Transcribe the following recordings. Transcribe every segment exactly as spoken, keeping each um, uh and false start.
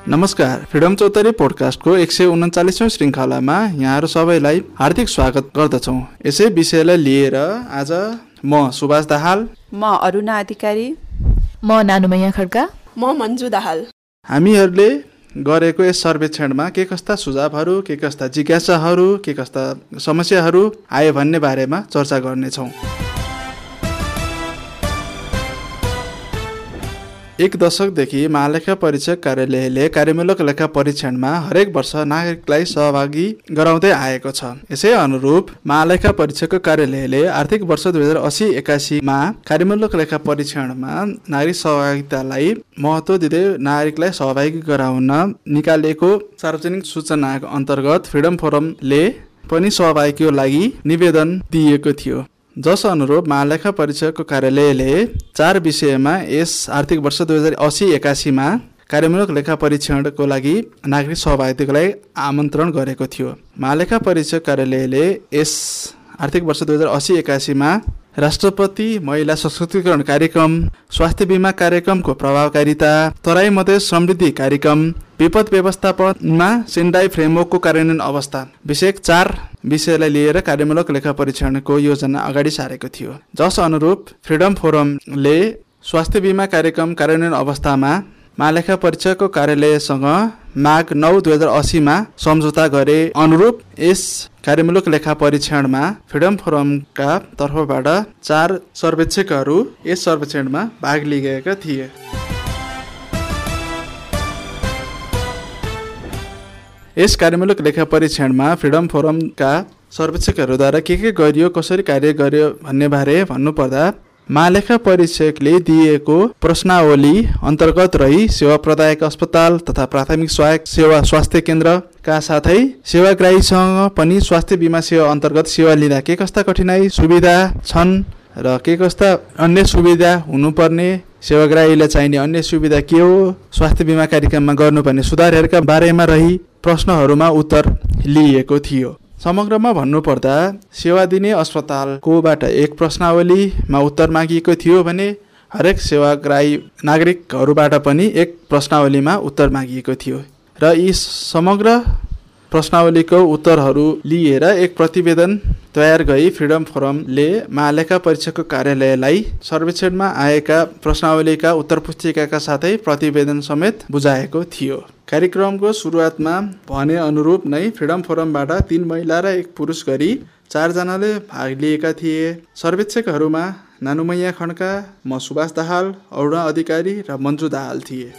नमस्कार, फ्रिडम चौतारी पोडकास्टको एक सय उन्चालिसौँ श्रृङ्खलामा यहाँहरू सबैलाई हार्दिक स्वागत गर्दछौँ। यसै विषयलाई लिएर आज म सुभाष दाहाल, म अरुणा अधिकारी, म नानुमैया खड्का, म मन्जु दाहाल। हामीहरूले गरेको यस सर्वेक्षणमा के कस्ता सुझावहरू, के कस्ता जिज्ञासाहरू, के कस्ता समस्याहरू आए भन्ने बारेमा चर्चा गर्नेछौँ। एक दशकदेखि महालेखा परीक्षक कार्यालयले कार्यमूलक लेखा परीक्षणमा हरेक वर्ष नागरिकलाई सहभागी गराउँदै आएको छ। यसै अनुरूप महालेखा परीक्षकको कार्यालयले आर्थिक वर्ष दुई हजार असी एकासीमा कार्यमूलक लेखा परीक्षणमा नागरिक सहभागितालाई महत्त्व दिँदै नागरिकलाई सहभागी गराउन निकालेको सार्वजनिक सूचनाको अन्तर्गत फ्रिडम फोरमले पनि सहभागीको लागि निवेदन दिएको थियो। जस अनुरूप महालेखा परीक्षकको कार्यालयले चार विषयमा यस आर्थिक वर्ष दुई हजार असी एकासीमा कार्यमूलक लेखा परीक्षणको लागि नागरिक सहभागिताको लागि आमन्त्रण गरेको थियो। महालेखा परीक्षक कार्यालयले यस आर्थिक वर्ष दुई हजार असी एकासीमा राष्ट्रपति महिला सशक्तिकरण कार्यक्रम, स्वास्थ्य बिमा कार्यक्रमको प्रभावकारिता, तराई मधेस समृद्धि कार्यक्रम, विपद व्यवस्थापनमा सेन्डाई फ्रेमवर्कको कार्यान्वयन अवस्था विषयक चार विषयलाई लिएर कार्यमूलक लेखा परीक्षणको योजना अगाडि सारेको थियो। जस अनुरूप फ्रिडम फोरमले स्वास्थ्य बिमा कार्यक्रम कार्यान्वयन अवस्थामा महालेखा परीक्षकको कार्यालयसँग माघ नौ दुई हजार असीमा सम्झौता गरे अनुरूप यस कार्यमूलक लेखा परीक्षणमा फ्रिडम फोरमका तर्फबाट चार सर्वेक्षकहरू यस सर्वेक्षणमा भाग लिएका थिए। यस कार्यमूलक लेखा परीक्षणमा फ्रिडम फोरमका सर्वेक्षकहरूद्वारा के के गरियो, कसरी कार्य गर्यो भन्ने बारे भन्नुपर्दा महालेखा परीक्षकले दिएको प्रश्नावली अन्तर्गत रही सेवा प्रदायक अस्पताल तथा प्राथमिक सहायक सेवा स्वास्थ्य केन्द्रका साथै सेवाग्राहीसँग पनि स्वास्थ्य बिमा सेवा अन्तर्गत सेवा लिँदा के कस्ता कठिनाई सुविधा छन् र के कस्ता अन्य सुविधा हुनुपर्ने, सेवाग्राहीलाई चाहिने अन्य सुविधा के हो, स्वास्थ्य बिमा कार्यक्रममा गर्नुपर्ने सुधारहरूका बारेमा रही प्रश्नहरूमा उत्तर लिइएको थियो। समग्रमा भन्नुपर्दा सेवा दिने अस्पतालकोबाट एक प्रश्नावलीमा उत्तर मागिएको थियो भने हरेक सेवाग्राही नागरिकहरूबाट पनि एक प्रश्नावलीमा उत्तर मागिएको थियो र यी समग्र प्रश्नावलीको उत्तरहरू लिएर एक प्रतिवेदन तयार गरी फ्रिडम फोरमले महालेखा परीक्षकको कार्यालयलाई सर्वेक्षणमा आएका प्रश्नावलीका उत्तर पुस्तिकाका साथै प्रतिवेदन समेत बुझाएको थियो। कार्यक्रमको सुरुवातमा भने अनुरूप नै फ्रिडम फोरमबाट तीन महिला र एक पुरुष गरी चारजनाले भाग लिएका थिए। सर्वेक्षकहरूमा नानुमैया खड्का, म सुभाष दाहाल, अरुणा अधिकारी र मन्जु दाहाल थिए।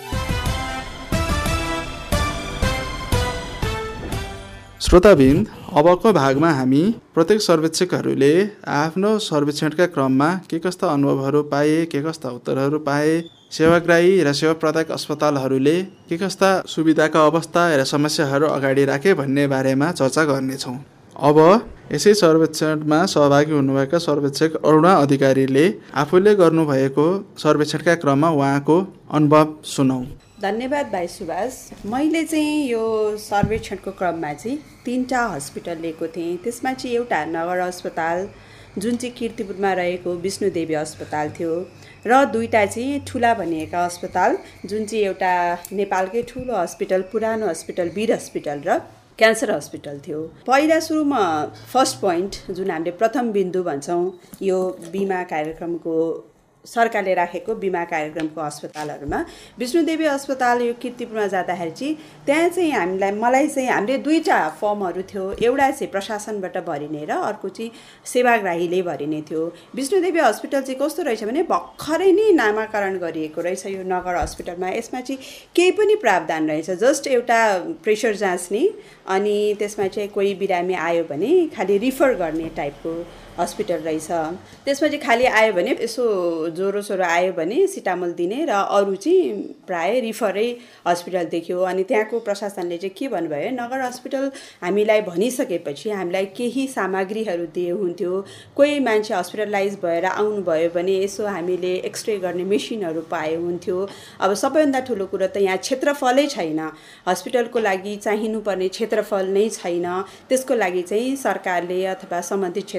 श्रोताबिन्द, अबको भागमा हामी प्रत्येक सर्वेक्षकहरूले आफ्नो सर्वेक्षणका क्रममा के कस्ता अनुभवहरू पाए, के कस्ता उत्तरहरू पाए, सेवाग्राही र सेवा प्रदायक अस्पतालहरूले के कस्ता सुविधाका अवस्था र समस्याहरू अगाडि राखे भन्ने बारेमा चर्चा गर्नेछौँ। अब यसै सर्वेक्षणमा सहभागी हुनुभएका सर्वेक्षक अरुणा अधिकारीले आफूले गर्नुभएको सर्वेक्षणका क्रममा उहाँको अनुभव सुनौँ। धन्यवाद भाइ सुभाष। मैले चाहिँ यो सर्वेक्षणको क्रममा चाहिँ तिनवटा हस्पिटल लिएको थिएँ। त्यसमा चाहिँ एउटा नगर अस्पताल जुन चाहिँ कीर्तिपुरमा रहेको विष्णुदेवी अस्पताल थियो र दुईवटा चाहिँ ठुला भनिएका अस्पताल जुन चाहिँ एउटा नेपालकै ठुलो हस्पिटल, पुरानो हस्पिटल वीर हस्पिटल र क्यान्सर हस्पिटल थियो। पहिला सुरुमा फर्स्ट पोइन्ट जुन हामीले प्रथम बिन्दु भन्छौँ यो बिमा कार्यक्रमको सरकारले राखेको बिमा कार्यक्रमको अस्पतालहरूमा विष्णुदेवी अस्पताल यो कीर्तिपुरमा जाँदाखेरि चाहिँ त्यहाँ चाहिँ हामीलाई मलाई चाहिँ हामीले दुईवटा फर्महरू थियो। एउटा चाहिँ प्रशासनबाट भरिने र अर्को चाहिँ सेवाग्राहीले भरिने थियो। विष्णुदेवी हस्पिटल चाहिँ कस्तो रहेछ भने भर्खरै नै नामाकरण गरिएको रहेछ यो नगर हस्पिटलमा। यसमा चाहिँ केही पनि प्रावधान रहेछ, जस्ट एउटा प्रेसर जाँच्ने अनि त्यसमा चाहिँ कोही बिरामी आयो भने खालि रिफर गर्ने टाइपको हस्पिटल रहेछ। त्यसमा चाहिँ खालि आयो भने यसो ज्वरो सोरो आयो भने सिटामोल दिने र अरू चाहिँ प्राय रिफरै हस्पिटल देख्यो। अनि त्यहाँको प्रशासनले चाहिँ के भन्नुभयो, नगर हस्पिटल हामीलाई भनिसकेपछि हामीलाई केही सामग्रीहरू दिए हुन्थ्यो। कोही मान्छे हस्पिटलाइज भएर आउनुभयो भने यसो हामीले एक्सरे गर्ने मेसिनहरू पाए हुन्थ्यो। अब सबैभन्दा ठुलो कुरो त यहाँ क्षेत्रफलै छैन, हस्पिटलको लागि चाहिनुपर्ने क्षेत्रफल नै छैन। त्यसको लागि चाहिँ सरकारले अथवा सम्बन्धित क्षेत्रले चाहिँ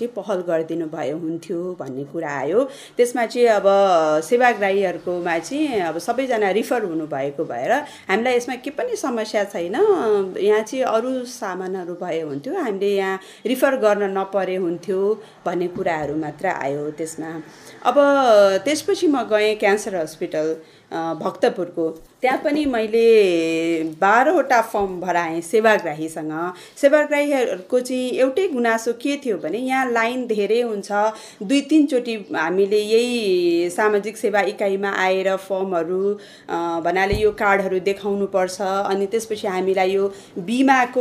चाहिँ पहल गरिदिनु भयो हुन्थ्यो भन्ने कुरा आयो। त्यसमा चाहिँ अब सेवाग्राहीहरूकोमा चाहिँ अब सबैजना रिफर हुनुभएको भएर हामीलाई यसमा के पनि समस्या छैन, यहाँ चाहिँ अरू सामानहरू भए हुन्थ्यो, हामीले यहाँ रिफर गर्न नपरे हुन्थ्यो भन्ने कुराहरू मात्र आयो त्यसमा। अब त्यसपछि म गएँ क्यान्सर हस्पिटल भक्तपुरको, त्यहाँ पनि मैले बाह्रवटा फर्म भराएँ सेवाग्राहीसँग। सेवाग्राहीहरूको चाहिँ एउटै गुनासो के थियो भने यहाँ लाइन धेरै हुन्छ, दुई तिनचोटि हामीले यही सामाजिक सेवा इकाइमा आएर फर्महरू भन्नाले यो कार्डहरू देखाउनुपर्छ, अनि त्यसपछि हामीलाई यो बिमाको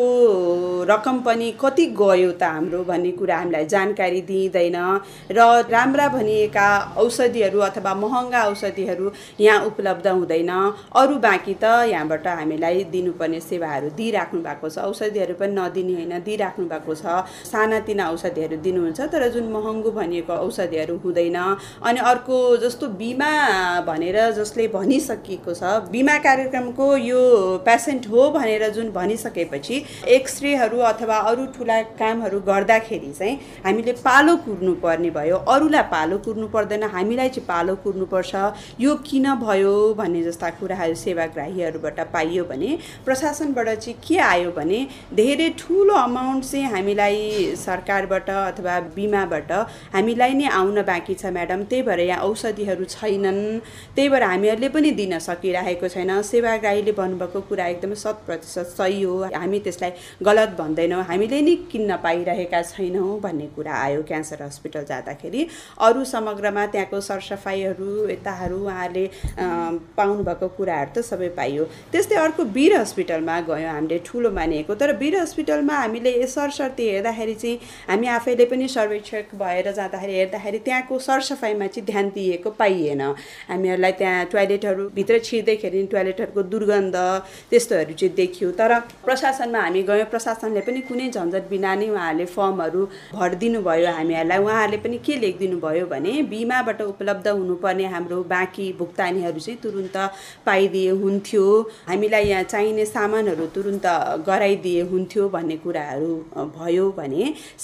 रकम पनि कति गयो त हाम्रो भन्ने कुरा हामीलाई जानकारी दिइँदैन, र राम्रा भनिएका औषधिहरू अथवा महँगा औषधिहरू यहाँ उपलब्ध हुँदैन। अरू बाँकी त यहाँबाट हामीलाई दिनुपर्ने सेवाहरू दिइराख्नु भएको छ, औषधिहरू पनि नदिने होइन दिइराख्नु भएको छ, सानातिना औषधिहरू दिनुहुन्छ तर जुन महँगो भनिएको औषधिहरू हुँदैन। अनि अर्को जस्तो बिमा भनेर जसले भनिसकेको छ, बिमा कार्यक्रमको यो पेसेन्ट हो भनेर जुन भनिसकेपछि एक्सरेहरू अथवा अरू ठुला कामहरू गर्दाखेरि चाहिँ हामीले पालो कुर्नु पर्ने भयो, अरूलाई पालो कुर्नु पर्दैन, हामीलाई चाहिँ पालो कुर्नुपर्छ। यो किन भयो भन्ने जस्ता कुराहरू सेवाग्राहीहरूबाट पाइयो भने प्रशासनबाट चाहिँ के आयो भने धेरै ठुलो अमाउन्ट चाहिँ हामीलाई सरकारबाट अथवा बिमाबाट हामीलाई नै आउन बाँकी छ म्याडम, त्यही भएर यहाँ औषधिहरू छैनन्, त्यही भएर हामीहरूले पनि दिन सकिरहेको छैन। सेवाग्राहीले भन्नुभएको कुरा एकदमै शत प्रतिशत सही हो, हामी त्यसलाई गलत भन्दैनौँ, हामीले नै किन्न पाइरहेका छैनौँ भन्ने कुरा आयो क्यान्सर हस्पिटल जाँदाखेरि। अरू समग्रमा त्यहाँको सरसफाइहरू यताहरू उहाँहरूले पाउनुभएको कुराहरू त सबै पाइयो। त्यस्तै अर्को वीर हस्पिटलमा गयौँ हामीले, ठुलो मानिएको, तर वीर हस्पिटलमा हामीले सरसर्ती हेर्दाखेरि चाहिँ हामी आफैले पनि सर्वेक्षक भएर जाँदाखेरि हेर्दाखेरि त्यहाँको सरसफाइमा चाहिँ ध्यान दिएको पाइएन। हामीहरूलाई त्यहाँ टोयलेटहरू भित्र छिर्दैखेरि टोयलेटहरूको दुर्गन्ध त्यस्तोहरू चाहिँ देखियो। तर प्रशासनमा हामी गयौँ, प्रशासनले पनि कुनै झन्झट बिना नै उहाँहरूले फर्महरू भरिदिनु भयो हामीहरूलाई। उहाँहरूले पनि के लेखिदिनु भयो भने बिमाबाट उपलब्ध हुनुपर्ने हाम्रो बाँकी भुक्तानीहरू चाहिँ तुरुन्त पाइदिए हुन्थ्यो, हामीलाई यहाँ चाहिने सामानहरू तुरुन्त गराइदिए हुन्थ्यो भन्ने कुराहरू भयो भने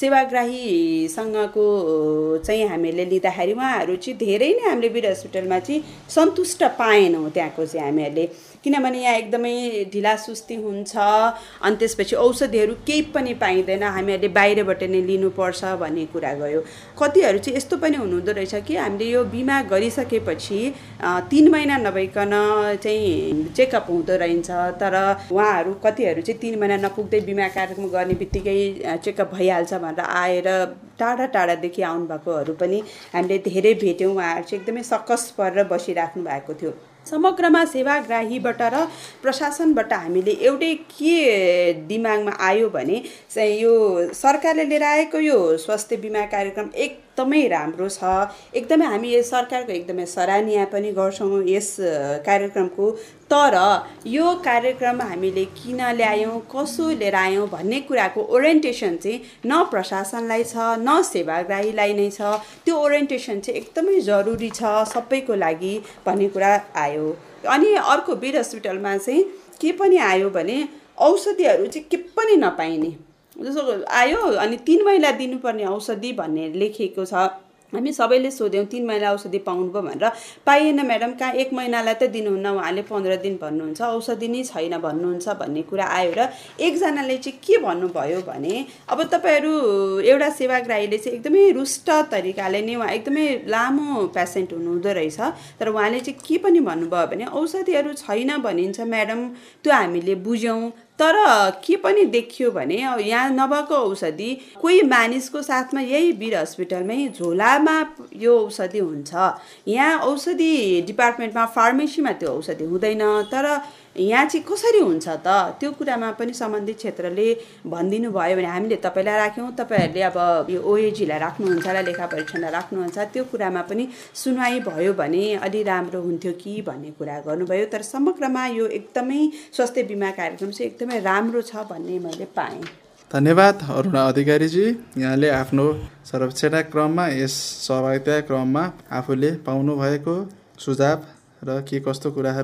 सेवाग्राहीसँगको चाहिँ हामीले लिँदाखेरि उहाँहरू चाहिँ धेरै नै हामीले वीर हस्पिटलमा चाहिँ सन्तुष्ट पाएनौँ त्यहाँको चाहिँ हामीहरूले, किनभने यहाँ एकदमै ढिला सुस्ती हुन्छ, अनि त्यसपछि औषधिहरू केही पनि पाइँदैन, हामीहरूले बाहिरबाट नै लिनुपर्छ भन्ने कुरा गयो। कतिहरू चाहिँ यस्तो पनि हुनुहुँदो रहेछ कि हामीले यो बिमा गरिसकेपछि तिन महिना नभइकन चाहिँ चेकअप हुँदो रहेछ, तर उहाँहरू कतिहरू चाहिँ तिन महिना नपुग्दै बिमा कार्यक्रम गर्ने बित्तिकै चेकअप भइहाल्छ भनेर आएर टाढा टाढादेखि आउनुभएकोहरू पनि हामीले धेरै भेट्यौँ। उहाँहरू चाहिँ एकदमै सकस परेर बसिराख्नु भएको थियो। समग्रमा सेवाग्राहीबाट र प्रशासनबाट हामीले एउटै के दिमागमा आयो भने यो सरकारले लिएर आएको यो स्वास्थ्य बिमा कार्यक्रम एकदमै राम्रो छ, एकदमै हामी यस सरकारको एकदमै सराहनीय पनि गर्छौँ यस कार्यक्रमको। तर यो कार्यक्रम हामीले किन ल्यायौँ, कसो लिएर आयौँ भन्ने कुराको ओरिएन्टेसन चाहिँ न प्रशासनलाई छ न सेवाग्राहीलाई नै छ। त्यो ओरिएन्टेसन चाहिँ एकदमै जरुरी छ सबैको लागि भन्ने कुरा आयो। अनि अर्को वीर हस्पिटलमा चाहिँ के पनि आयो भने औषधिहरू चाहिँ के पनि नपाइने जस्तो आयो, अनि तिन महिना दिनुपर्ने औषधि भन्ने लेखिएको छ। हामी सबैले सोध्यौँ तिन महिना औषधि पाउनुभयो भनेर, पाइएन म्याडम, कहाँ एक महिनालाई त दिनुहुन्न, उहाँले पन्ध्र दिन भन्नुहुन्छ, औषधि नै छैन भन्नुहुन्छ भन्ने कुरा आयो। र एकजनाले चाहिँ के भन्नुभयो भने अब तपाईँहरू एउटा सेवाग्राहीले चाहिँ एकदमै रुष्ट तरिकाले नै उहाँ एकदमै लामो पेसेन्ट हुनुहुँदो रहेछ, तर उहाँले चाहिँ के पनि भन्नुभयो भने औषधिहरू छैन भनिन्छ म्याडम, त्यो हामीले बुझ्यौँ, तर के पनि देखियो भने यहाँ नभएको औषधि कोही मानिसको साथमा यही वीर हस्पिटलमै झोलामा यो औषधि हुन्छ। यहाँ औषधि डिपार्टमेन्टमा फार्मेसीमा त्यो औषधि हुँदैन, तर यहाँ चाहिँ कसरी हुन्छ त, त्यो कुरामा पनि सम्बन्धित क्षेत्रले भनिदिनु भयो भने हामीले तपाईँलाई राख्यौँ, तपाईँहरूले अब यो ओएजीलाई राख्नुहुन्छ होला, लेखा परीक्षणलाई राख्नुहुन्छ, त्यो कुरामा पनि सुनवाई भयो भने अलि राम्रो हुन्थ्यो कि भन्ने कुरा गर्नुभयो। तर समग्रमा यो एकदमै स्वास्थ्य बिमा कार्यक्रम चाहिँ एकदमै राम्रो छ भन्ने मैले पाएँ। धन्यवाद अरुणा अधिकारीजी, यहाँले आफ्नो सर्वेक्षण क्रममा यस सहभागिता क्रममा आफूले पाउनुभएको सुझाव र के कस्तो कुराहरू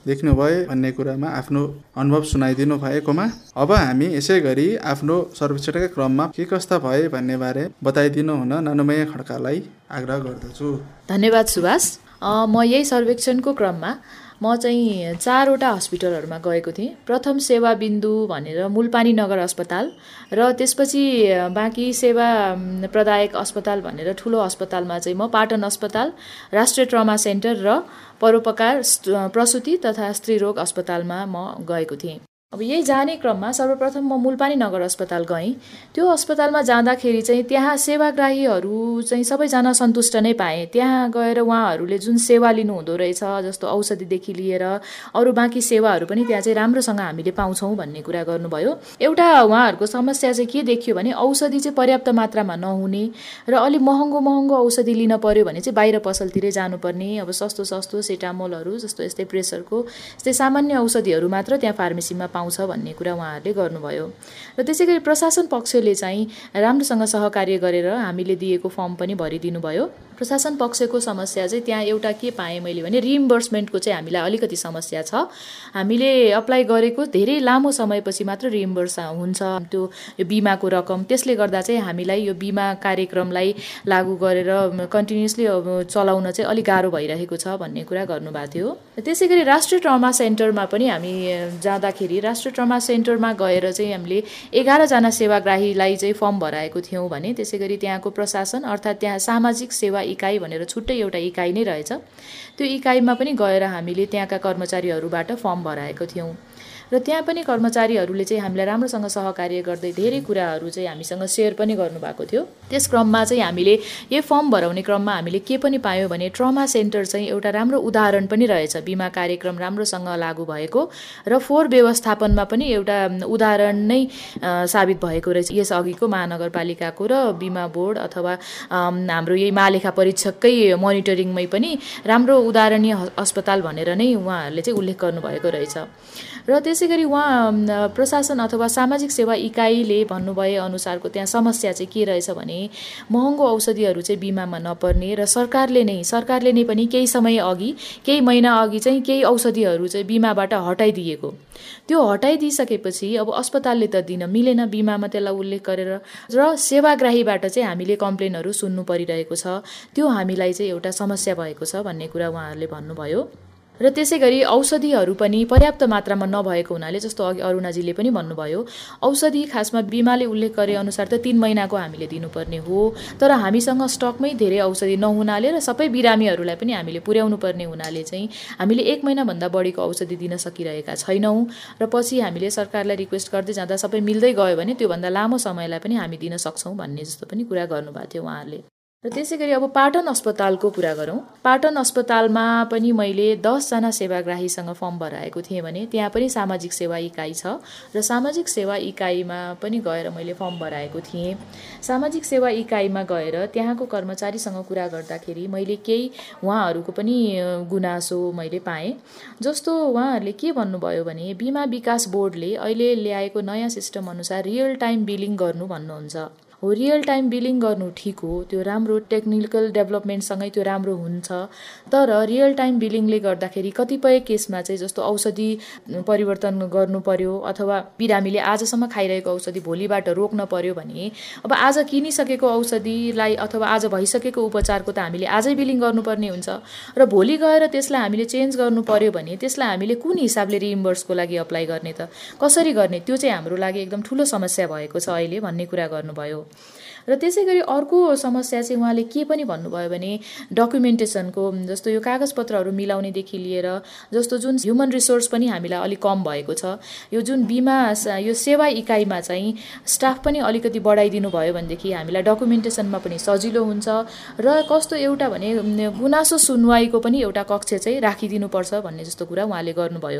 देख्नुभयो भन्ने कुरामा आफ्नो अनुभव सुनाइदिनु भएकोमा अब हामी यसै गरी आफ्नो सर्वेक्षणका क्रममा के कस्ता भए भन्ने बारे बताइदिनु हुन नानुमैया खड्कालाई आग्रह गर्दछु। धन्यवाद सुभाष। म यही सर्वेक्षणको क्रममा म चाहिँ चारवटा हस्पिटलहरूमा गएको थिएँ। प्रथम सेवा बिन्दु भनेर मुलपानी नगर अस्पताल र त्यसपछि बाँकी सेवा प्रदायक अस्पताल भनेर ठुलो अस्पतालमा चाहिँ म पाटन अस्पताल, राष्ट्रिय ट्रमा सेन्टर र परोपकार प्रसुति तथा स्त्रीरोग अस्पतालमा म गएको थिएँ। अब यही जाने क्रममा सर्वप्रथम म मुलपानी नगर अस्पताल गएँ। त्यो अस्पतालमा जाँदाखेरि चाहिँ त्यहाँ सेवाग्राहीहरू चाहिँ सबैजना सन्तुष्ट नै पाएँ। त्यहाँ गएर उहाँहरूले जुन सेवा लिनुहुँदो रहेछ, जस्तो औषधिदेखि लिएर अरू बाँकी सेवाहरू पनि त्यहाँ चाहिँ राम्रोसँग हामीले पाउँछौँ भन्ने कुरा गर्नुभयो। एउटा उहाँहरूको समस्या चाहिँ के देखियो भने औषधि चाहिँ पर्याप्त मात्रामा नहुने र अलिक महँगो महँगो औषधि लिन पर्यो भने चाहिँ बाहिर पसलतिरै जानुपर्ने, अब सस्तो सस्तो सेटामोलहरू जस्तो यस्तै प्रेसरको यस्तै सामान्य औषधिहरू मात्र त्यहाँ फार्मेसीमा पाउँछ भन्ने कुरा उहाँहरूले गर्नुभयो। र त्यसै गरी प्रशासन पक्षले चाहिँ राम्रोसँग सहकार्य गरेर हामीले दिएको फर्म पनि भरिदिनु भयो। प्रशासन पक्षको समस्या चाहिँ त्यहाँ एउटा के पाएँ मैले भने रिइम्बर्समेन्टको चाहिँ हामीलाई अलिकति समस्या छ। हामीले अप्लाई गरेको धेरै लामो समयपछि मात्र रिइम्बर्स हुन्छ त्यो यो बिमाको रकम। त्यसले गर्दा चाहिँ हामीलाई यो बिमा कार्यक्रमलाई लागू गरेर कन्टिन्युसली चलाउन चाहिँ अलिक गाह्रो भइरहेको छ भन्ने कुरा गर्नुभएको थियो। त्यसै गरी राष्ट्रिय ट्रमा सेन्टरमा पनि हामी जाँदाखेरि राष्ट्रिय ट्रमा सेन्टरमा गएर चाहिँ हामीले एघारजना सेवाग्राहीलाई चाहिँ फर्म भराएको थियौँ भने त्यसै गरी त्यहाँको प्रशासन अर्थात् त्यहाँ सामाजिक सेवा इकाइ भनेर छुट्टै एउटा इकाइ नै रहेछ। त्यो इकाइमा पनि गएर हामीले त्यहाँका कर्मचारीहरूबाट फर्म भराएको थियौँ र त्यहाँ पनि कर्मचारीहरूले चाहिँ हामीलाई राम्रोसँग सहकार्य गर्दै धेरै कुराहरू चाहिँ हामीसँग सेयर पनि गर्नुभएको थियो। त्यस क्रममा चाहिँ हामीले यो फर्म भराउने क्रममा हामीले के पनि पायौँ भने ट्रमा सेन्टर चाहिँ एउटा राम्रो उदाहरण पनि रहेछ। बिमा कार्यक्रम राम्रोसँग लागू भएको र फोहोर व्यवस्थापनमा पनि एउटा उदाहरण नै साबित भएको रहेछ। यस अघिको महानगरपालिकाको र बिमा बोर्ड अथवा हाम्रो यही महालेखा परीक्षककै मोनिटरिङमै पनि राम्रो उदाहरणीय अस्पताल भनेर नै उहाँहरूले चाहिँ उल्लेख गर्नुभएको रहेछ। र त्यसै गरी उहाँ प्रशासन अथवा सामाजिक सेवा इकाइले भन्नुभए अनुसारको त्यहाँ समस्या चाहिँ के रहेछ भने महँगो औषधिहरू चाहिँ बिमामा नपर्ने र सरकारले नै सरकारले नै पनि केही समय अघि केही महिना अघि चाहिँ केही औषधिहरू चाहिँ बिमाबाट हटाइदिएको। त्यो हटाइदिइसकेपछि अब अस्पतालले त दिन मिलेन बिमामा त्यसलाई उल्लेख गरेर र सेवाग्राहीबाट चाहिँ हामीले कम्प्लेनहरू सुन्नु परिरहेको छ। त्यो हामीलाई चाहिँ एउटा समस्या भएको छ भन्ने कुरा उहाँहरूले भन्नुभयो। र त्यसै गरी औषधिहरू पनि पर्याप्त मात्रामा नभएको हुनाले जस्तो अघि अरुणाजीले पनि भन्नुभयो औषधि खासमा बिमाले उल्लेख गरे अनुसार त तीन महिनाको हामीले दिनुपर्ने हो, तर हामीसँग स्टकमै धेरै औषधि नहुनाले र सबै बिरामीहरूलाई पनि हामीले पुर्याउनु पर्ने हुनाले चाहिँ हामीले एक महिनाभन्दा बढीको औषधि दिन सकिरहेका छैनौँ र पछि हामीले सरकारलाई रिक्वेस्ट गर्दै जाँदा सबै मिल्दै गयो भने त्योभन्दा लामो समयलाई पनि हामी दिन सक्छौँ भन्ने जस्तो पनि कुरा गर्नुभएको थियो उहाँहरूले। र त्यसै गरी अब पाटन अस्पतालको कुरा गरौँ। पाटन अस्पतालमा पनि मैले दसजना सेवाग्राहीसँग फर्म भराएको थिएँ भने त्यहाँ पनि सामाजिक सेवा इकाइ छ र सामाजिक सेवा इकाइमा पनि गएर मैले फर्म भराएको थिएँ। सामाजिक सेवा इकाइमा गएर त्यहाँको कर्मचारीसँग कुरा गर्दाखेरि मैले केही उहाँहरूको पनि गुनासो मैले पाएँ। जस्तो उहाँहरूले के भन्नुभयो भने बिमा विकास बोर्डले अहिले ल्याएको नयाँ सिस्टम अनुसार रियल टाइम बिलिङ गर्नु भन्नुहुन्छ। हो, रियल टाइम बिलिङ गर्नु ठिक हो, त्यो राम्रो टेक्निकल डेभलपमेन्टसँगै त्यो राम्रो हुन्छ। तर रियल टाइम बिलिङले गर्दाखेरि कतिपय केसमा चाहिँ जस्तो औषधि परिवर्तन गर्नु पर्यो अथवा बिरामीले आजसम्म खाइरहेको औषधि भोलिबाट रोक्न पर्यो भने अब आज किनिसकेको औषधिलाई अथवा आज भइसकेको उपचारको त हामीले आजै बिलिङ गर्नुपर्ने हुन्छ र भोलि गएर त्यसलाई हामीले चेन्ज गर्नु पर्यो भने त्यसलाई हामीले कुन हिसाबले रिइम्बर्सको लागि अप्लाई गर्ने त कसरी गर्ने, त्यो चाहिँ हाम्रो लागि एकदम ठुलो समस्या भएको छ अहिले भन्ने कुरा गर्नुभयो। र त्यसै गरी अर्को समस्या चाहिँ उहाँले के पनि भन्नुभयो भने डकुमेन्टेसनको, जस्तो यो कागजपत्रहरू मिलाउनेदेखि लिएर जस्तो जुन ह्युमन रिसोर्स पनि हामीलाई अलिक कम भएको छ। यो जुन बिमा यो सेवा इकाइमा चाहिँ स्टाफ पनि अलिकति बढाइदिनु भयो भनेदेखि हामीलाई डकुमेन्टेसनमा पनि सजिलो हुन्छ र कस्तो एउटा भने गुनासो सुनवाईको पनि एउटा कक्ष चाहिँ राखिदिनुपर्छ भन्ने जस्तो कुरा उहाँले गर्नुभयो।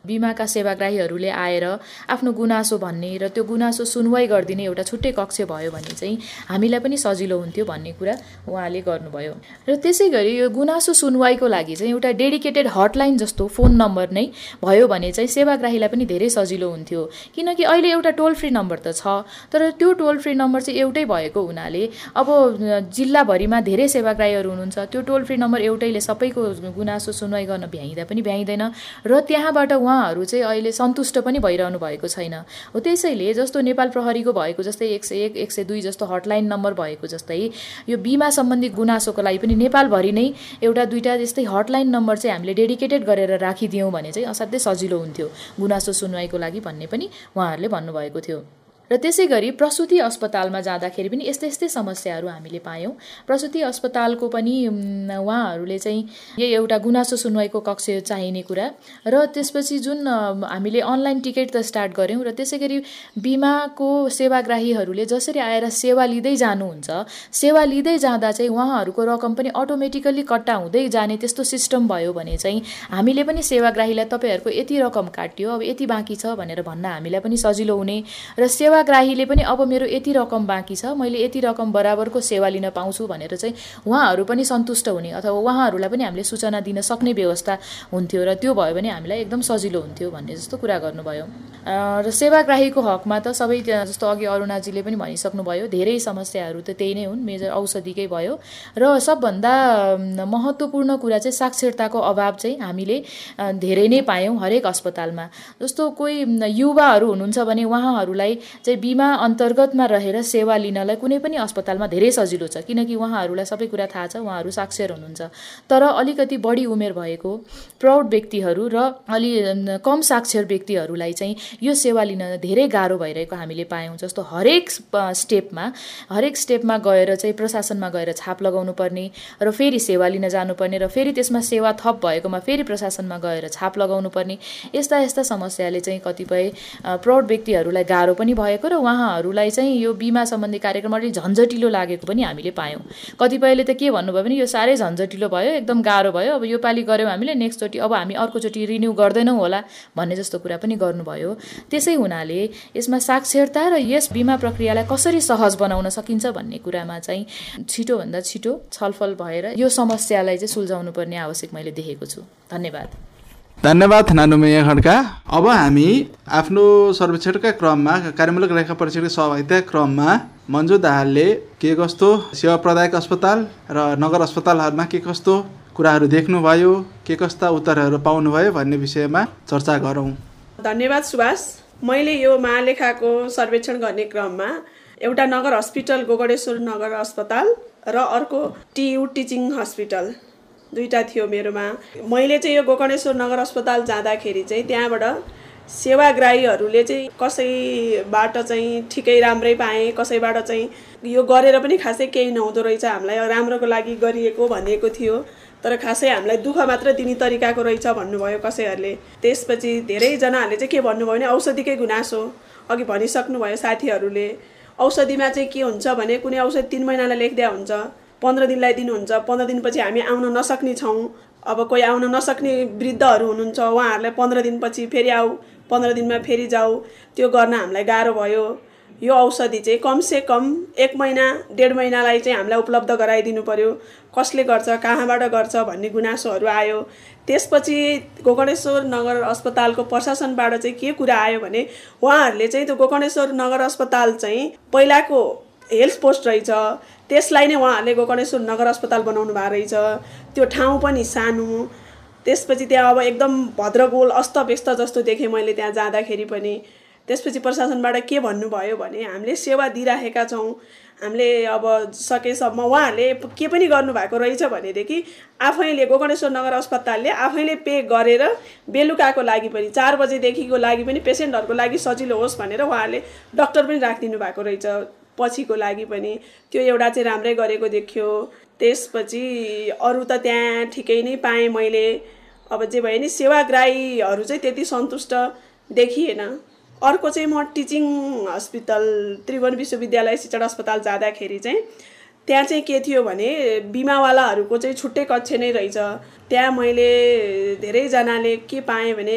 बिमाका सेवाग्राहीहरूले आएर आफ्नो गुनासो भन्ने र त्यो गुनासो सुनवाई गरिदिने एउटा छुट्टै कक्ष भयो भने चाहिँ हामीलाई पनि सजिलो हुन्थ्यो भन्ने कुरा उहाँले गर्नुभयो। र त्यसै गरी यो गुनासो सुनवाईको लागि चाहिँ एउटा डेडिकेटेड हटलाइन जस्तो फोन नम्बर नै भयो भने चाहिँ सेवाग्राहीलाई पनि धेरै सजिलो हुन्थ्यो। किनकि अहिले एउटा टोल फ्री नम्बर त छ, तर त्यो टोल फ्री नम्बर चाहिँ एउटै भएको हुनाले अब जिल्लाभरिमा धेरै सेवाग्राहीहरू हुनुहुन्छ, त्यो टोल फ्री नम्बर एउटैले सबैको गुनासो सुनवाई गर्न भ्याइँदा पनि भ्याइँदैन र त्यहाँबाट उहाँहरू चाहिँ अहिले सन्तुष्ट पनि भइरहनु भएको छैन। हो त्यसैले जस्तो नेपाल प्रहरीको भएको जस्तै एक सय एक एक सय दुई जस्तो हटलाइन नम्बर भएको जस्तै यो बिमा सम्बन्धी गुनासोको लागि पनि नेपालभरि नै एउटा दुईवटा जस्तै हटलाइन नम्बर चाहिँ हामीले डेडिकेटेड गरेर राखिदियौँ भने चाहिँ असाध्यै सजिलो हुन्थ्यो गुनासो सुनवाईको लागि भन्ने पनि उहाँहरूले भन्नुभएको थियो। र त्यसै गरी प्रसुति अस्पतालमा जाँदाखेरि पनि यस्तै यस्तै समस्याहरू हामीले पायौँ। प्रसुति अस्पतालको पनि उहाँहरूले चाहिँ यही एउटा गुनासो सुनवाईको कक्ष चाहिने कुरा र त्यसपछि जुन हामीले अनलाइन टिकट त स्टार्ट गऱ्यौँ र त्यसै गरी बिमाको सेवाग्राहीहरूले जसरी आएर सेवा लिँदै जानुहुन्छ, सेवा लिँदै जाँदा चाहिँ उहाँहरूको रकम पनि अटोमेटिकल्ली कट्टा हुँदै जाने त्यस्तो सिस्टम भयो भने चाहिँ हामीले पनि सेवाग्राहीलाई तपाईँहरूको यति रकम काट्यो, अब यति बाँकी छ भनेर भन्न हामीलाई पनि सजिलो हुने र सेवा सेवाग्राहीले पनि अब मेरो यति रकम बाँकी छ, मैले यति रकम बराबरको सेवा लिन पाउँछु भनेर चाहिँ उहाँहरू पनि सन्तुष्ट हुने अथवा उहाँहरूलाई पनि हामीले सूचना दिन सक्ने व्यवस्था हुन्थ्यो र त्यो भयो भने हामीलाई एकदम सजिलो हुन्थ्यो भन्ने जस्तो कुरा गर्नुभयो। र सेवाग्राहीको हकमा त सबै जस्तो अघि अरुणाजीले पनि भनिसक्नुभयो, धेरै समस्याहरू त त्यही नै हुन्, मेजर औषधिकै भयो र सबभन्दा महत्त्वपूर्ण कुरा चाहिँ साक्षरताको अभाव चाहिँ हामीले धेरै नै पायौँ हरेक अस्पतालमा। जस्तो कोही युवाहरू हुनुहुन्छ भने उहाँहरूलाई चाहिँ बिमा अन्तर्गतमा रहेर सेवा लिनलाई कुनै पनि अस्पतालमा धेरै सजिलो छ, किनकि उहाँहरूलाई सबै कुरा थाहा छ, उहाँहरू साक्षर हुनुहुन्छ। तर अलिकति बढी उमेर भएको प्रौढ व्यक्तिहरू र अलि कम साक्षर व्यक्तिहरूलाई चाहिँ यो सेवा लिन धेरै गाह्रो भइरहेको हामीले पायौँ। जस्तो हरेक स्टेपमा हरेक स्टेपमा गएर चाहिँ प्रशासनमा गएर छाप लगाउनु पर्ने र फेरि सेवा लिन जानुपर्ने र फेरि त्यसमा सेवा थप भएकोमा फेरि प्रशासनमा गएर छाप लगाउनु पर्ने, यस्ता यस्ता समस्याले चाहिँ कतिपय प्रौढ व्यक्तिहरूलाई गाह्रो पनि भएको र उहाँहरूलाई चाहिँ यो बिमा सम्बन्धी कार्यक्रम अलि झन्झटिलो लागेको पनि हामीले पायौँ। कतिपयले त के भन्नुभयो भने यो साह्रै झन्झटिलो भयो, एकदम गाह्रो भयो, अब यो पालि गऱ्यौँ हामीले, नेक्स्टचोटि अब हामी अर्कोचोटि रिन्यू गर्दैनौँ होला भन्ने जस्तो कुरा पनि गर्नुभयो। त्यसै हुनाले यसमा साक्षरता र यस बिमा प्रक्रियालाई कसरी सहज बनाउन सकिन्छ भन्ने कुरामा चाहिँ छिटोभन्दा छिटो छलफल भएर यो समस्यालाई चाहिँ सुल्झाउनु पर्ने आवश्यक मैले देखेको छु। धन्यवाद। धन्यवाद नानुमेय खड्का। अब हामी आफ्नो सर्वेक्षणका क्रममा कार्यमूलक लेखा परीक्षणको सहभागिता क्रममा मन्जु दाहालले के कस्तो सेवा प्रदायक अस्पताल र नगर अस्पतालहरूमा के कस्तो कुराहरू देख्नुभयो, के कस्ता उत्तरहरू पाउनुभयो भन्ने विषयमा चर्चा गरौँ। धन्यवाद सुभाष। मैले यो महालेखाको सर्वेक्षण गर्ने क्रममा एउटा नगर हस्पिटल गोकर्णेश्वर नगर अस्पताल र अर्को टियु टिचिङ हस्पिटल दुईटा थियो मेरोमा। मैले चाहिँ यो गोकर्णेश्वर नगर अस्पताल जाँदाखेरि चाहिँ त्यहाँबाट सेवाग्राहीहरूले चाहिँ कसैबाट चाहिँ ठिकै राम्रै पाएँ, कसैबाट चाहिँ यो गरेर पनि खासै केही नहुँदो रहेछ, हामीलाई राम्रोको लागि गरिएको भनिएको थियो, तर खासै हामीलाई दुःख मात्र दिने तरिकाको रहेछ भन्नुभयो कसैहरूले। त्यसपछि धेरैजनाहरूले चाहिँ के भन्नुभयो भने औषधिकै गुनासो, अघि भनिसक्नुभयो साथीहरूले। औषधिमा चाहिँ के हुन्छ भने कुनै औषधि तिन महिनालाई लेख्दा हुन्छ, पन्ध्र दिनलाई दिनुहुन्छ, पन्ध्र दिनपछि हामी आउन नसक्ने छौँ। अब कोही आउन नसक्ने वृद्धहरू हुनुहुन्छ, उहाँहरूलाई पन्ध्र दिनपछि फेरि आऊ, पन्ध्र दिनमा फेरि जाऊ, त्यो गर्न हामीलाई गाह्रो भयो। यो औषधि चाहिँ कमसे कम एक महिना डेढ महिनालाई चाहिँ हामीलाई उपलब्ध गराइदिनु पर्यो, कसले गर्छ, कहाँबाट गर्छ भन्ने गुनासोहरू आयो। त्यसपछि गोकर्णेश्वर नगर अस्पतालको प्रशासनबाट चाहिँ के कुरा आयो भने उहाँहरूले चाहिँ त्यो गोकर्णेश्वर नगर अस्पताल चाहिँ पहिलाको हेल्थ पोस्ट रहेछ, त्यसलाई नै उहाँहरूले गोकर्णेश्वर नगर अस्पताल बनाउनु भएको रहेछ। त्यो ठाउँ पनि सानो, त्यसपछि त्यहाँ अब एकदम भद्रगोल अस्तव्यस्त जस्तो देखेँ मैले त्यहाँ जाँदाखेरि पनि। त्यसपछि प्रशासनबाट के भन्नुभयो भने हामीले सेवा दिइराखेका छौँ, हामीले अब सकेसम्म उहाँहरूले के पनि गर्नुभएको रहेछ भनेदेखि आफैले गोकर्णेश्वर नगर अस्पतालले आफैले पे गरेर बेलुकाको लागि पनि चार बजेदेखिको लागि पनि पेसेन्टहरूको लागि सजिलो होस् भनेर उहाँहरूले डक्टर पनि राखिदिनु भएको रहेछ पछिको लागि पनि। त्यो एउटा चाहिँ राम्रै गरेको देखियो। त्यसपछि अरू त त्यहाँ ठिकै नै पाएँ मैले। अब जे भयो नि सेवाग्राहीहरू चाहिँ त्यति सन्तुष्ट देखिएन। अर्को चाहिँ म टिचिङ हस्पिटल त्रिभुवन विश्वविद्यालय शिक्षण अस्पताल जाँदाखेरि चाहिँ त्यहाँ चाहिँ के थियो भने बिमावालाहरूको चाहिँ छुट्टै कक्ष नै रहेछ। त्यहाँ मैले धेरैजनाले के पाएँ भने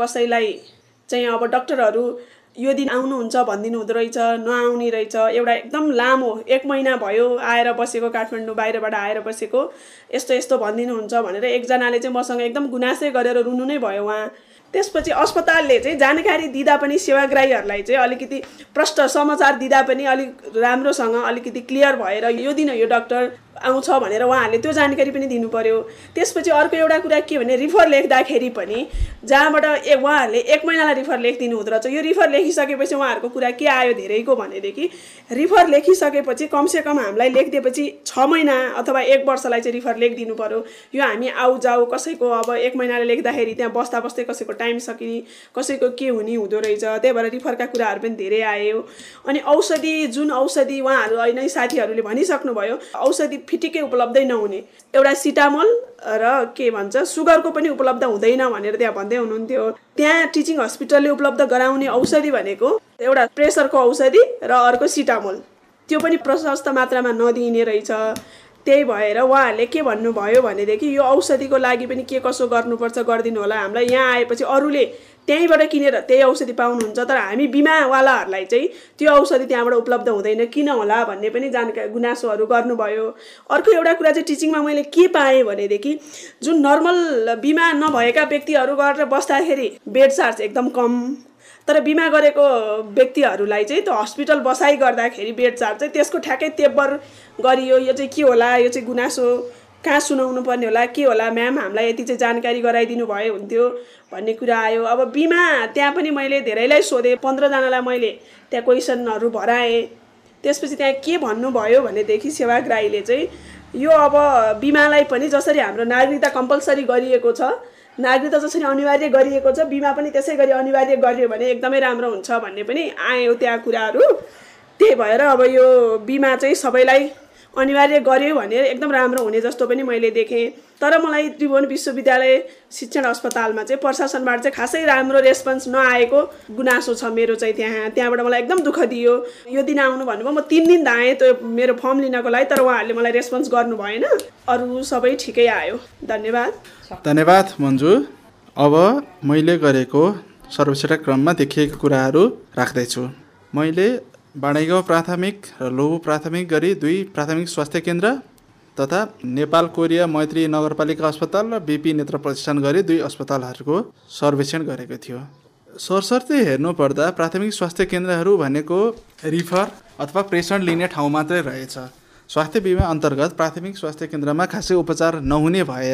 कसैलाई चाहिँ अब डाक्टरहरू यो दिन आउनुहुन्छ भनिदिनु हुँदो रहेछ, नआउने रहेछ। एउटा एकदम लामो एक महिना भयो आएर बसेको, काठमाडौँ बाहिरबाट आएर बसेको, यस्तो यस्तो भनिदिनुहुन्छ भनेर एकजनाले चाहिँ मसँग एकदम गुनासै गरेर रुनु नै भयो उहाँ। त्यसपछि अस्पतालले चाहिँ जानकारी दिँदा पनि सेवाग्राहीहरूलाई चाहिँ अलिकति प्रष्ट समाचार दिँदा पनि अलिक राम्रोसँग अलिकति क्लियर भएर यो दिन यो डाक्टर आउँछ भनेर उहाँहरूले त्यो जानकारी पनि दिनु पर्यो। त्यसपछि अर्को एउटा कुरा के भने रिफर लेख्दाखेरि पनि जहाँबाट ए उहाँहरूले एक महिनालाई रिफर लेखिदिनु हुँदो रहेछ। यो रिफर लेखिसकेपछि उहाँहरूको कुरा के आयो धेरैको भनेदेखि रिफर लेखिसकेपछि कमसेकम हामीलाई लेखिदिएपछि छ महिना अथवा एक वर्षलाई चाहिँ रिफर लेखिदिनु पर्यो। यो हामी आउ जाऊ कसैको अब एक महिनाले लेख्दाखेरि त्यहाँ बस्दा बस्दै कसैको टाइम सकिने, कसैको के हुने हुँदो रहेछ। त्यही भएर रिफरका कुराहरू पनि धेरै आयो। अनि औषधि जुन औषधि उहाँहरू नै साथीहरूले भनिसक्नुभयो औषधि फिटिकै उपलब्धै नहुने, एउटा सिटामोल र के भन्छ सुगरको पनि उपलब्ध हुँदैन भनेर त्यहाँ भन्दै हुनुहुन्थ्यो। त्यहाँ टिचिङ हस्पिटलले उपलब्ध गराउने औषधि भनेको एउटा प्रेसरको औषधि र अर्को सिटामोल, त्यो पनि प्रशस्त मात्रामा नदिइने रहेछ। त्यही भएर उहाँहरूले के भन्नुभयो भनेदेखि यो औषधिको लागि पनि के कसो गर्नुपर्छ गरिदिनु होला। हामीलाई यहाँ आएपछि अरूले त्यहीँबाट किनेर त्यही औषधि पाउनुहुन्छ, तर हामी बिमावालाहरूलाई चाहिँ त्यो औषधि त्यहाँबाट उपलब्ध हुँदैन, किन होला भन्ने पनि जानकारी गुनासोहरू गर्नुभयो। अर्को एउटा कुरा चाहिँ टिचिङमा मैले के पाएँ भनेदेखि जुन नर्मल बिमा नभएका व्यक्तिहरू गरेर बस्दाखेरि बेड चार्ज एकदम कम, तर बिमा गरेको व्यक्तिहरूलाई चाहिँ त्यो हस्पिटल बसाइ गर्दाखेरि बेड चार्ज चाहिँ त्यसको ठ्याक्कै तेब्बर गरियो। यो चाहिँ के होला, यो चाहिँ गुनासो कहाँ सुनाउनु पर्ने होला, के होला म्याम हामीलाई यति चाहिँ जानकारी गराइदिनु भए हुन्थ्यो भन्ने कुरा आयो। अब बिमा त्यहाँ पनि मैले धेरैलाई सोधेँ, पन्ध्रजनालाई मैले त्यहाँ क्वेसनहरू भराएँ। त्यसपछि त्यहाँ के भन्नुभयो भनेदेखि सेवाग्राहीले चाहिँ यो अब बिमालाई पनि जसरी हाम्रो नागरिकता कम्पलसरी गरिएको छ, नागरिकता जसरी अनिवार्य गरिएको छ, बिमा पनि त्यसै गरी अनिवार्य गरियो भने एकदमै राम्रो हुन्छ भन्ने पनि आयो त्यहाँ कुराहरू। त्यही भएर अब यो बिमा चाहिँ सबैलाई अनिवार्य गर्यो भने एकदम राम्रो हुने जस्तो पनि मैले देखेँ। तर मलाई त्रिभुवन विश्वविद्यालय शिक्षण अस्पतालमा चाहिँ प्रशासनबाट चाहिँ खासै राम्रो रेस्पोन्स नआएको गुनासो छ मेरो चाहिँ। त्यहाँ त्यहाँबाट मलाई एकदम दुःख दियो। यो दिन आउनु भन्नुभयो, म तिन दिन धाएँ त्यो मेरो फर्म लिनको लागि, तर उहाँहरूले मलाई रेस्पोन्स गर्नु भएन। अरू सबै ठिकै आयो। धन्यवाद। धन्यवाद मन्जु। अब मैले गरेको सर्वेक्षण क्रममा देखिएका कुराहरू राख्दैछु। मैले बाँडेगाउँ प्राथमिक र लौहु प्राथमिक गरी दुई प्राथमिक स्वास्थ्य केन्द्र तथा नेपाल कोरिया मैत्री नगरपालिका अस्पताल र बिपी नेत्र प्रतिष्ठान गरी दुई अस्पतालहरूको सर्वेक्षण गरेको थियो। सरसर्ती हेर्नुपर्दा प्राथमिक स्वास्थ्य केन्द्रहरू भनेको रिफर अथवा प्रेषण लिने ठाउँ मात्रै रहेछ। स्वास्थ्य बिमा अन्तर्गत प्राथमिक स्वास्थ्य केन्द्रमा खासै उपचार नहुने भएर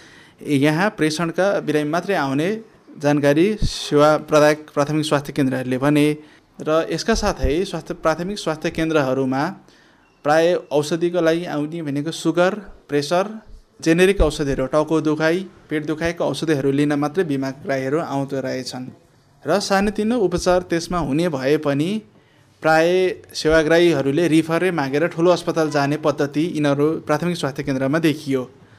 यहाँ प्रेषणका बिरामी मात्रै आउने जानकारी सेवा प्रदायक प्राथमिक स्वास्थ्य केन्द्रहरूले भने। र यसका साथै स्वास्थ्य प्राथमिक स्वास्थ्य केन्द्रहरूमा प्राय औषधिको लागि आउने भनेको सुगर, प्रेसर, जेनेरिक औषधिहरू, टाउको दुखाइ, पेट दुखाइको औषधिहरू लिन मात्रै बिमाग्राहीहरू आउँदो रहेछन्। र सानोतिनो उपचार त्यसमा हुने भए पनि प्राय सेवाग्राहीहरूले रिफरै मागेर ठुलो अस्पताल जाने पद्धति यिनीहरू प्राथमिक स्वास्थ्य केन्द्रमा देखियो।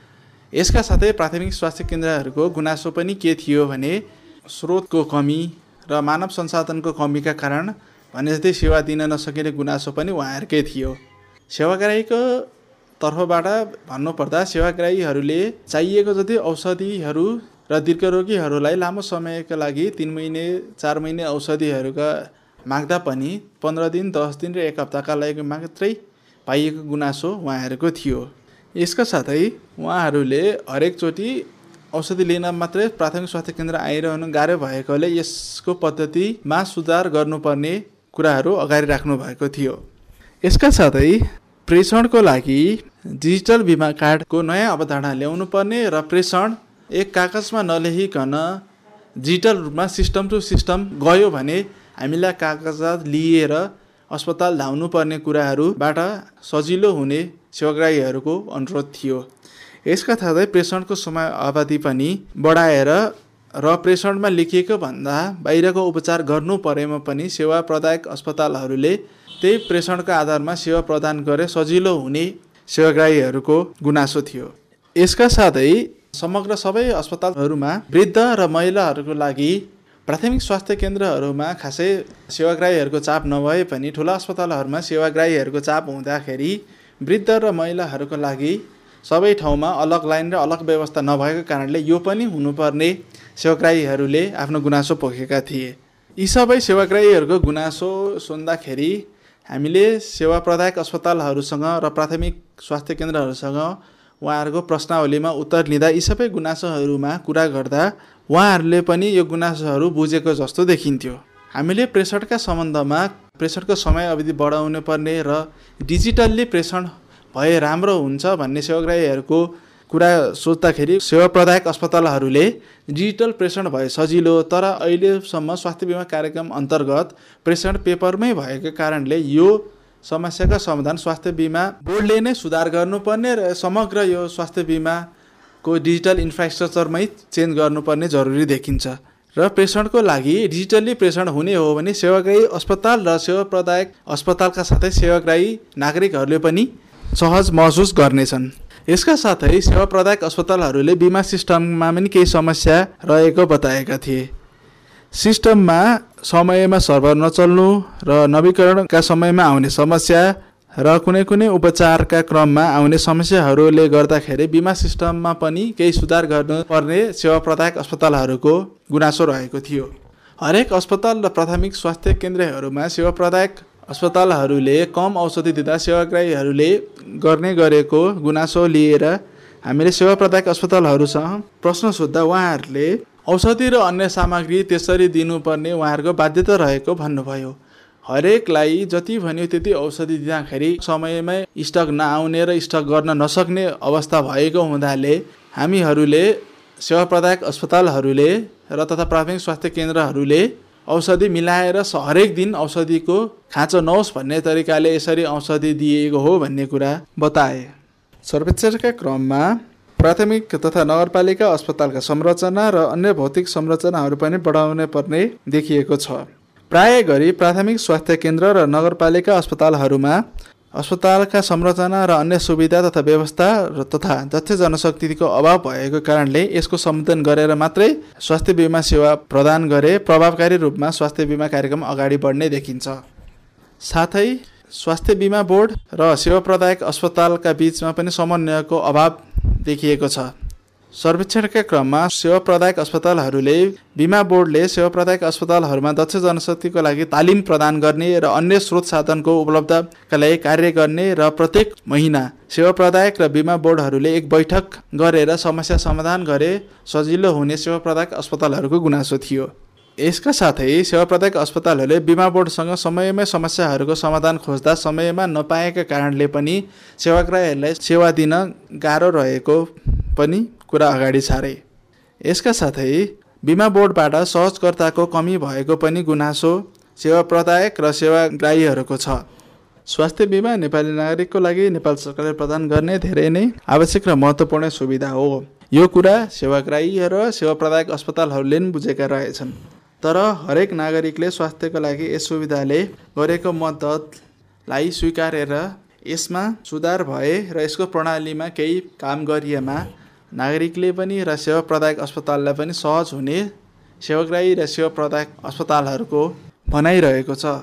यसका साथै प्राथमिक स्वास्थ्य केन्द्रहरूको गुनासो पनि के थियो भने स्रोतको कमी र मानव संसाधनको कमीका कारण भने जस्तै सेवा दिन नसकिने गुनासो पनि उहाँहरूकै थियो। सेवाग्राहीको तर्फबाट भन्नुपर्दा सेवाग्राहीहरूले चाहिएको जति औषधिहरू र दीर्घरोगीहरूलाई लामो समयका लागि तिन महिने चार महिने औषधिहरूका माग्दा पनि पन्ध्र दिन दस दिन र एक हप्ताका लागि मात्रै पाइएको गुनासो उहाँहरूको थियो। यसका साथै उहाँहरूले हरेकचोटि औषधि लिन मात्रै प्राथमिक स्वास्थ्य केन्द्र आइरहनु गाह्रो भएकोले यसको पद्धतिमा सुधार गर्नुपर्ने कुराहरू अगाडि राख्नु भएको थियो। यसका साथै प्रेषणको लागि डिजिटल बिमा कार्डको नयाँ अवधारणा ल्याउनु पर्ने र प्रेषण एक कागजमा नलेखिकन डिजिटल रूपमा सिस्टम टु सिस्टम गयो भने हामीलाई कागजात लिएर अस्पताल धाउनु पर्ने कुराहरूबाट सजिलो हुने सेवाग्राहीहरूको अनुरोध थियो। यसका साथै प्रेषणको समय अवधि पनि बढाएर र प्रेषणमा लेखिएको भन्दा बाहिरको उपचार गर्नु परेमा पनि सेवा प्रदायक अस्पतालहरूले त्यही प्रेषणका आधारमा सेवा प्रदान गरे सजिलो हुने सेवाग्राहीहरूको गुनासो थियो। यसका साथै समग्र सबै अस्पतालहरूमा वृद्ध र महिलाहरूको लागि प्राथमिक स्वास्थ्य केन्द्रहरूमा खासै सेवाग्राहीहरूको चाप नभए पनि ठुला अस्पतालहरूमा सेवाग्राहीहरूको चाप हुँदाखेरि वृद्ध र महिलाहरूको लागि सबै ठाउँमा अलग लाइन र अलग व्यवस्था नभएको कारणले यो पनि हुनुपर्ने सेवाग्राहीहरूले आफ्नो गुनासो पोखेका थिए। यी सबै सेवाग्राहीहरूको गुनासो सुन्दाखेरि हामीले सेवा प्रदायक अस्पतालहरूसँग र प्राथमिक स्वास्थ्य केन्द्रहरूसँग उहाँहरूको प्रश्नावलीमा उत्तर लिँदा यी सबै गुनासोहरूमा कुरा गर्दा उहाँहरूले पनि यो गुनासोहरू बुझेको जस्तो देखिन्थ्यो। हामीले प्रेषणका सम्बन्धमा प्रेषणको समय अवधि बढाउनु पर्ने र डिजिटल्ली प्रेषण भए राम्रो हुन्छ भन्ने सेवाग्राहीहरूको कुरा सोच्दाखेरि सेवा प्रदायक अस्पतालहरूले डिजिटल प्रेषण भए सजिलो, तर अहिलेसम्म स्वास्थ्य बिमा कार्यक्रम अन्तर्गत प्रेषण पेपरमै भएको कारणले यो समस्याका समाधान स्वास्थ्य बिमा बोर्डले नै सुधार गर्नुपर्ने र समग्र यो स्वास्थ्य बिमाको डिजिटल इन्फ्रास्ट्रक्चरमै चेन्ज गर्नुपर्ने जरुरी देखिन्छ। र प्रेषणको लागि डिजिटल्ली प्रेषण हुने हो भने सेवाग्राही अस्पताल र सेवा प्रदायक अस्पतालका साथै सेवाग्राही नागरिकहरूले पनि सहज महसुस गर्नेछन्। यसका साथै सेवा प्रदायक अस्पतालहरूले बिमा सिस्टममा पनि केही समस्या रहेको बताएका थिए। सिस्टममा समयमा सर्भर नचल्नु र नवीकरणका समयमा आउने समस्या र कुनै कुनै उपचारका क्रममा आउने समस्याहरूले गर्दाखेरि बिमा सिस्टममा पनि केही सुधार गर्नुपर्ने सेवा प्रदायक अस्पतालहरूको गुनासो रहेको थियो। हरेक अस्पताल र प्राथमिक स्वास्थ्य केन्द्रहरूमा सेवा प्रदायक अस्पतालहरूले कम औषधि दिँदा सेवाग्राहीहरूले गर्ने गरेको गुनासो लिएर हामीले सेवा प्रदायक अस्पतालहरूसँग प्रश्न सोद्धा उहाँहरूले औषधि र अन्य सामग्री त्यसरी दिनुपर्ने उहाँहरूको बाध्यता रहेको भन्नुभयो। हरेकलाई जति भन्यो त्यति औषधि दिँदाखेरि समयमै स्टक नआउने र स्टक गर्न नसक्ने अवस्था भएको हुँदाले हामीहरूले सेवा प्रदायक अस्पतालहरूले र तथा प्राथमिक स्वास्थ्य केन्द्रहरूले औषधि मिलाएर हरेक दिन औषधिको खाँचो नहोस् भन्ने तरिकाले यसरी औषधि दिएको हो भन्ने कुरा बताए। सर्वेक्षणका क्रममा प्राथमिक तथा नगरपालिका अस्पतालका संरचना र अन्य भौतिक संरचनाहरू पनि बढाउन पर्ने देखिएको छ। प्राय गरी प्राथमिक स्वास्थ्य केन्द्र र नगरपालिका अस्पतालहरूमा अस्पतालका संरचना र अन्य सुविधा तथा व्यवस्था र तथा दक्ष जनशक्तिको अभाव भएको कारणले यसको सम्बोधन गरेर मात्रै स्वास्थ्य बिमा सेवा प्रदान गरे प्रभावकारी रूपमा स्वास्थ्य बिमा कार्यक्रम अगाडि बढ्ने देखिन्छ। साथै स्वास्थ्य बिमा बोर्ड र सेवा प्रदायक अस्पतालका बीचमा पनि समन्वयको अभाव देखिएको छ। सर्वेक्षणका क्रममा सेवा प्रदायक अस्पतालहरूले बिमा बोर्डले सेवा प्रदायक अस्पतालहरूमा दक्ष जनशक्तिको लागि तालिम प्रदान गर्ने र अन्य स्रोत साधनको उपलब्धका लागि कार्य गर्ने र प्रत्येक महिना सेवा प्रदायक र बिमा बोर्डहरूले एक बैठक गरेर समस्या समाधान गरे सजिलो हुने सेवा प्रदायक अस्पतालहरूको गुनासो थियो। यसका साथै सेवा प्रदायक अस्पतालहरूले बिमा बोर्डसँग समयमै समस्याहरूको समाधान खोज्दा समयमा नपाएका कारणले पनि सेवाग्राहीहरूलाई सेवा दिन गाह्रो रहेको पनि कुरा अगाडि सारे। यसका साथै बिमा बोर्डबाट सहजकर्ताको कमी भएको पनि गुनासो सेवा प्रदायक र सेवाग्राहीहरूको छ। स्वास्थ्य बिमा नेपाली नागरिकको लागि नेपाल सरकारले प्रदान गर्ने धेरै नै आवश्यक र महत्त्वपूर्ण सुविधा हो। यो कुरा सेवाग्राही र सेवा प्रदायक अस्पतालहरूले पनि बुझेका रहेछन्। तर हरेक नागरिकले स्वास्थ्यको लागि यस सुविधाले गरेको मद्दतलाई स्वीकारेर यसमा सुधार भए र यसको प्रणालीमा केही काम गरिएमा नागरिकले पनि र सेवा प्रदायक अस्पताललाई पनि सहज हुने सेवाग्राही र सेवा प्रदायक अस्पतालहरूको भनाइरहेको छ।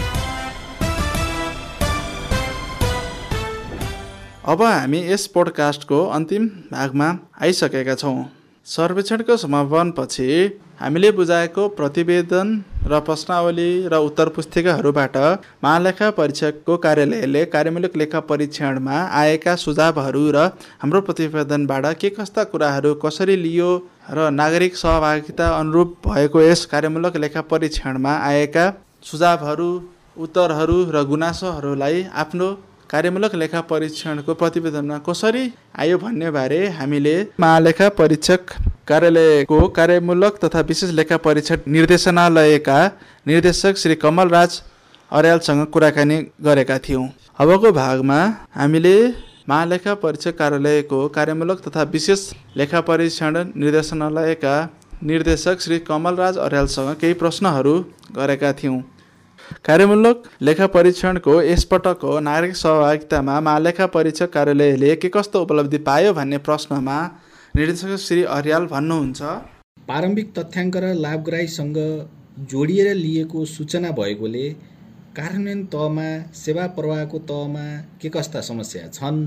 अब हामी यस पोडकास्टको अन्तिम भागमा आइसकेका छौँ। सर्वेक्षणको समापनपछि हामीले बुझाएको प्रतिवेदन र प्रश्नावली र उत्तर पुस्तिकाहरूबाट महालेखा परीक्षकको कार्यालयले कार्यमूलक लेखा परीक्षणमा आएका सुझावहरू र हाम्रो प्रतिवेदनबाट के कस्ता कुराहरू कसरी लियो र नागरिक सहभागिता अनुरूप भएको यस कार्यमूलक लेखा परीक्षणमा आएका सुझावहरू, उत्तरहरू र गुनासोहरूलाई आफ्नो कार्यमूलक लेखा परीक्षणको प्रतिवेदनमा कसरी आयो भन्ने बारे हामीले महालेखा परीक्षक कार्यालयको कार्यमूलक तथा विशेष लेखा परीक्षण निर्देशनालयका निर्देशक श्री कमल राज अर्यालसँग कुराकानी गरेका थियौँ। अबको भागमा हामीले महालेखा परीक्षक कार्यालयको कार्यमूलक तथा विशेष लेखा परीक्षण निर्देशनालयका निर्देशक श्री कमल राज अर्यालसँग केही प्रश्नहरू गरेका थियौँ। कार्यमूलक लेखा परीक्षणको यसपटकको नागरिक सहभागितामा महालेखा परीक्षक कार्यालयले के कस्तो उपलब्धि पायो भन्ने प्रश्नमा निर्देशक श्री अर्याल भन्नुहुन्छ, प्रारम्भिक तथ्याङ्क र लाभग्राहीसँग जोडिएर लिएको सूचना भएकोले कार्यान्वयन तहमा सेवा प्रवाहको तहमा के कस्ता समस्या छन्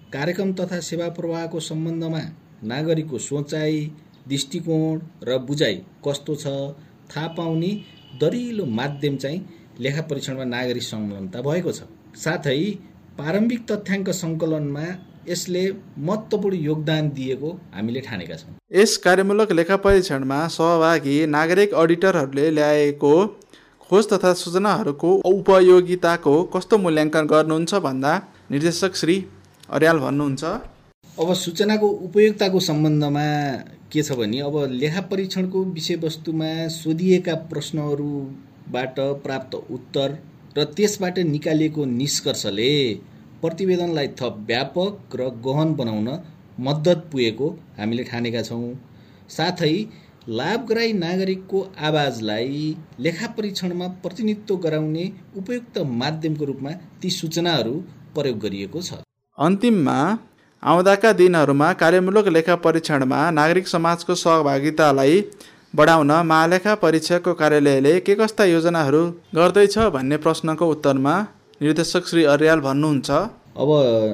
कार्यक्रम तथा सेवा प्रवाहको सम्बन्धमा नागरिकको सोचाइ, दृष्टिकोण र बुझाइ कस्तो छ थाहा पाउने दरिलो माध्यम चाहिँ लेखा परीक्षणमा नागरिक संलग्नता भएको छ। साथै प्रारम्भिक तथ्याङ्क सङ्कलनमा यसले महत्त्वपूर्ण योगदान दिएको हामीले ठानेका छौँ। यस कार्यमूलक लेखा परीक्षणमा सहभागी नागरिक अडिटरहरूले ल्याएको खोज तथा सूचनाहरूको उपयोगिताको कस्तो मूल्याङ्कन गर्नुहुन्छ भन्दा निर्देशक श्री अर्याल भन्नुहुन्छ। अब सूचनाको उपयोगिताको सम्बन्धमा के छ भने अब लेखा परीक्षणको विषयवस्तुमा सोधिएका प्रश्नहरूबाट प्राप्त उत्तर र त्यसबाट निकालिएको निष्कर्षले प्रतिवेदनलाई थप व्यापक र गहन बनाउन मद्दत पुगेको हामीले ठानेका छौँ। साथै लाभग्राही नागरिकको आवाजलाई लेखा परीक्षणमा प्रतिनिधित्व गराउने उपयुक्त माध्यमको रूपमा ती सूचनाहरू प्रयोग गरिएको छ। अन्तिममा आउँदाका दिनहरूमा कार्यमूलक लेखा परीक्षणमा नागरिक समाजको सहभागितालाई बढाउन महालेखा परीक्षकको कार्यालयले के कस्ता योजनाहरू गर्दैछ भन्ने प्रश्नको उत्तरमा निर्देशक श्री अर्याल भन्नुहुन्छ। अब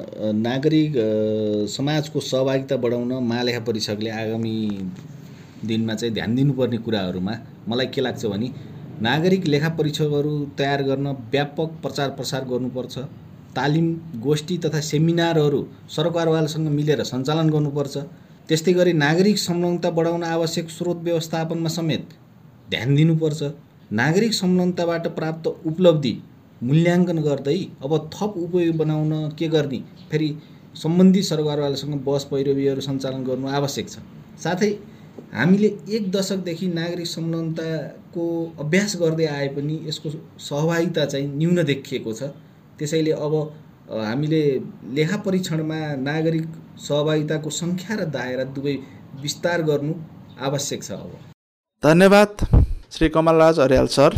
नागरिक समाजको सहभागिता बढाउन महालेखा परीक्षकले आगामी दिनमा चाहिँ ध्यान दिनुपर्ने कुराहरूमा मलाई के लाग्छ भने नागरिक लेखा परीक्षकहरू तयार गर्न व्यापक प्रचार प्रसार गर्नुपर्छ। तालिम, गोष्ठी तथा सेमिनारहरू सरकारवालासँग मिलेर सञ्चालन गर्नुपर्छ। त्यस्तै गरी नागरिक संलग्नता बढाउन आवश्यक स्रोत व्यवस्थापनमा समेत ध्यान दिनुपर्छ। नागरिक संलग्नताबाट प्राप्त उपलब्धि मूल्याङ्कन गर्दै अब थप उपयोगी बनाउन के गर्ने, फेरि सम्बन्धित सरकारवालासँग बस पैरवीहरू सञ्चालन गर्नु आवश्यक छ। साथै हामीले एक दशकदेखि नागरिक संलग्नताको अभ्यास गर्दै आए पनि यसको सहभागिता चाहिँ न्यून देखिएको छ। त्यसैले अब हामीले लेखा परीक्षणमा नागरिक सहभागिताको सङ्ख्या र दायरा दुवै विस्तार गर्नु आवश्यक छ। अब धन्यवाद श्री कमलराज अर्याल सर।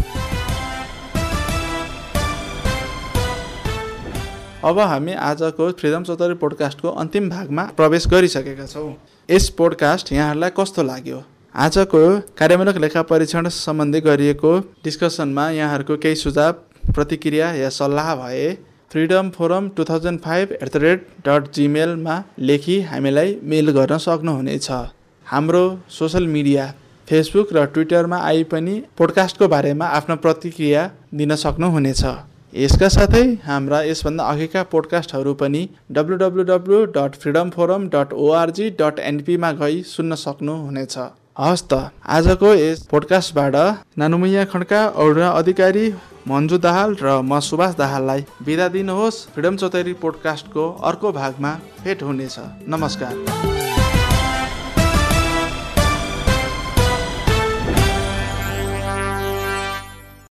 अब हामी आजको फ्रिडम चौतारी पोडकास्टको अन्तिम भागमा प्रवेश गरिसकेका छौँ। यस पोडकास्ट यहाँहरूलाई कस्तो लाग्यो? आजको कार्यमूलक लेखा परीक्षण सम्बन्धी गरिएको डिस्कसनमा यहाँहरूको केही सुझाव, प्रतिक्रिया या सल्लाह भए freedom forum two thousand five at the rate dot जिमेलमा लेखी हामीलाई मेल गर्न सक्नुहुनेछ। हाम्रो सोसल मिडिया फेसबुक र ट्विटरमा आई पनि पोडकास्टको बारेमा आफ्नो प्रतिक्रिया दिन सक्नुहुनेछ। यसका साथै हाम्रा यसभन्दा अघिका पोडकास्टहरू पनि W W W dot freedom forum dot ORG dot एनपीमा गई सुन्न सक्नुहुनेछ। हस् त आजको यस पोडकास्टबाट नानुमैया खड्का, अरुणा अधिकारी, मन्जु दाहाल र म सुभाष दाहाललाई बिदा दिनुहोस्। फ्रिडम चौतारी पोडकास्टको अर्को भागमा भेट हुनेछ। नमस्कार।